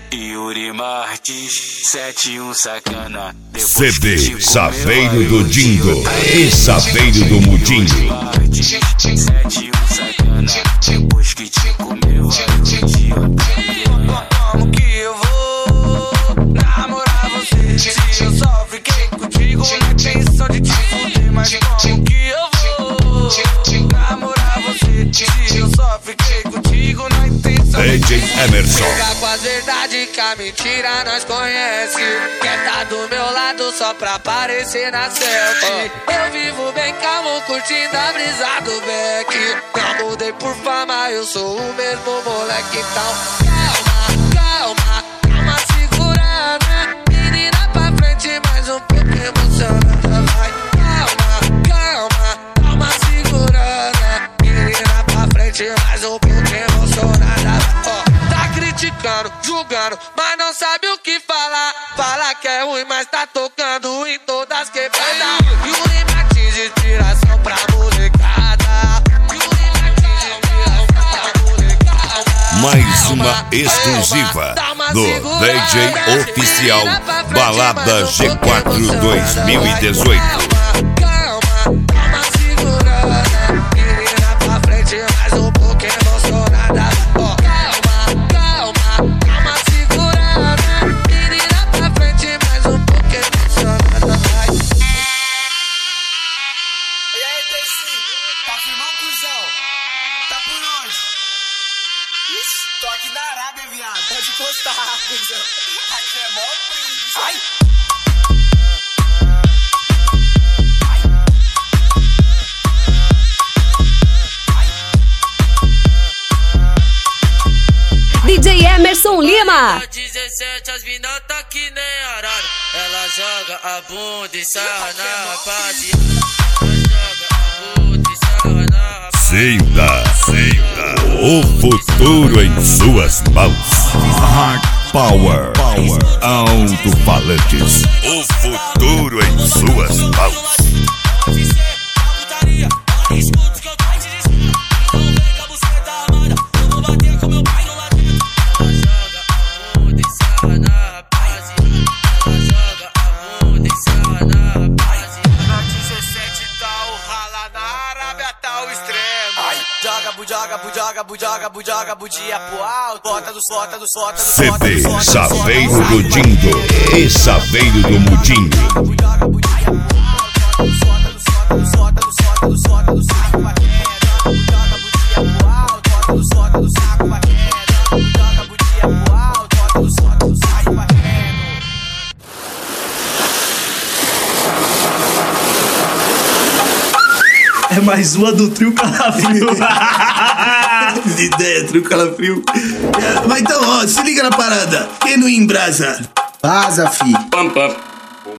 Yuri Martins, 71 sacana. CD Saveiro do Dingo e Saveiro do Mudinho. 71 sacana, depois que te comeu, como que eu vou namorar você? Se eu só fiquei contigo na intenção de te fuder, mas como que eu vou namorar você? Se eu só fiquei contigo na intenção de DJ Emerson. Fica com as verdades que a mentira nós conhece. Quer tá do meu lado só pra aparecer na selfie. Eu vivo bem calmo, curtindo a brisa do Beck. Não mudei por fama, eu sou o mesmo moleque. Então calma, segurando. Menina pra frente, mais um pouco emocionada. Vai, calma, segurando. Menina pra frente, mais um pouco emocionada. Tá criticando, julgando, mas não sabe o que falar. Fala que é ruim, mas tá tocando em todas quebradas. Yuri Martins, inspiração pra molecada. Yuri Martins, inspiração pra molecada. Mais uma exclusiva do DJ Oficial Balada G4 2018. Calma, segurando. Menina pra frente, mais um pouco emocionada. Calma, segurando. Menina pra frente, mais um pouco emocionada. E aí, Teicinho, tá firmão, cuzão? Tá por onde? Ixi, tô aqui na Arábia, viado. Pode encostar, cuzão. Aqui é mó príncipe. Ai! DJ Emerson Lima. 17, as mina tá que nem arara. Ela joga a bunda e sarra na rapaziada. Sinta o futuro em suas mãos. Hard Power Alto-falantes. O futuro em suas mãos. Joga, budia pro alto. Bota do CD Saveiro do Dingo e Saveiro do Mudinho. É mais uma do Trio Calafrio. De ideia, Trio Calafrio. Mas então, ó, se liga na parada. Quem não embrasa? Vaza, fi. Pam, pam.